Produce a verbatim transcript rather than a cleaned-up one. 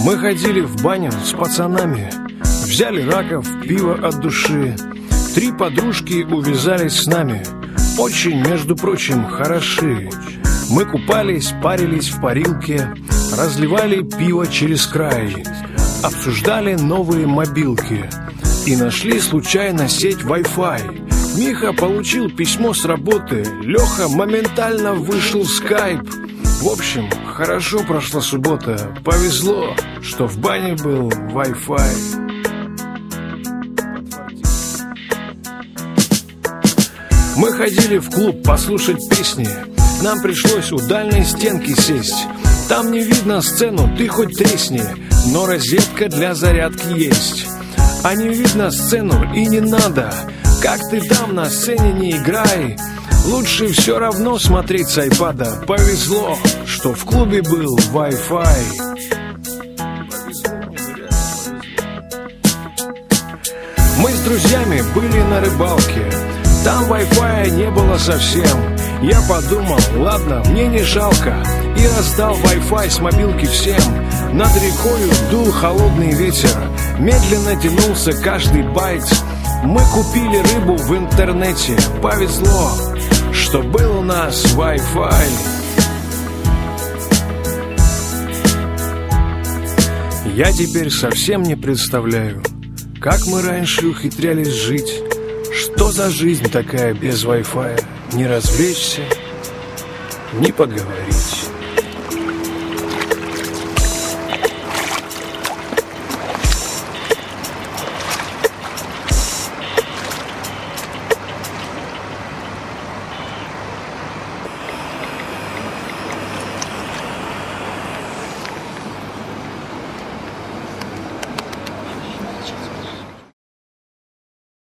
Мы ходили в баню с пацанами, взяли раков, пиво от души. Три подружки увязались с нами, очень, между прочим, хороши. Мы купались, парились в парилке, разливали пиво через край, обсуждали новые мобилки и нашли случайно сеть Wi-Fi. Миха получил письмо с работы, Леха моментально вышел в скайп. В общем, хорошо прошла суббота, повезло, что в бане был Wi-Fi. Мы ходили в клуб послушать песни, нам пришлось у дальней стенки сесть. Там не видно сцену, ты хоть тресни, но розетка для зарядки есть. А не видно сцену и не надо, как ты там на сцене не играй. Лучше все равно смотреть с айпада. Повезло, что в клубе был Wi-Fi. Мы с друзьями были на рыбалке, там Wi-Fi не было совсем. Я подумал, ладно, мне не жалко, и раздал Wi-Fi с мобилки всем. Над рекою дул холодный ветер, медленно тянулся каждый байт. Мы купили рыбу в интернете, повезло, что был у нас Wi-Fi. Я теперь совсем не представляю, как мы раньше ухитрялись жить. Что за жизнь такая без Wi-Fi? Не развлечься, не поговорить.